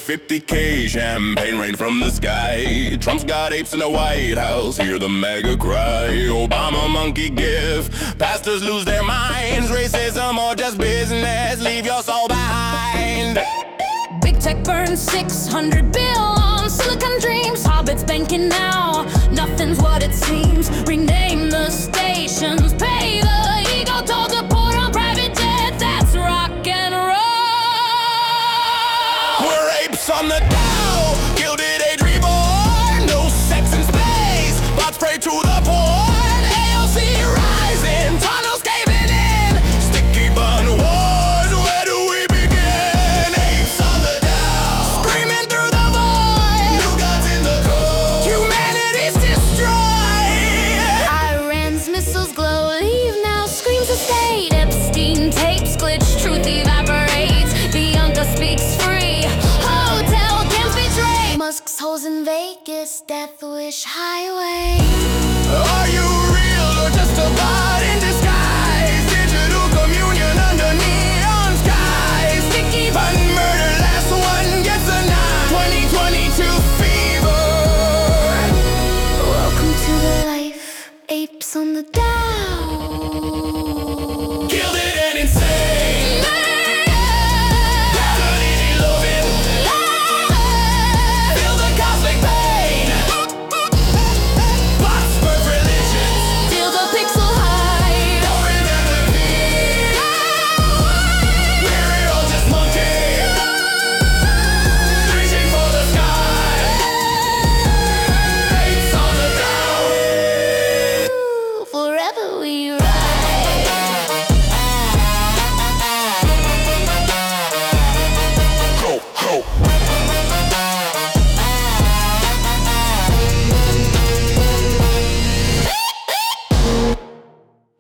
50K, champagne rain from the sky. Trump's got apes in the White House, hear the mega cry. Obama monkey gift, pastors lose their minds. Racism or just business, leave your soul behind. Big tech burns 600 bill on Silicon Dreams. Hobbits banking now, nothing's what it seems. Rename the stations, pay the ego toll to put on private jets. That's rock and roll. We're apes on the Dow, gilded age reborn. No sex in space, bots pray to the porn. AOC rising, tunnels caving in. Sticky bun wars, where do we begin? Apes on the Dow, screaming through the void. New gods in the cold, humanity's destroyed. Iran's missiles glow, leave now, screams of state. Epstein tapes glitch, truth evaporates. Bianca speaks free, hotel can't betray. Musk's holes in Vegas, Death Wish Highway.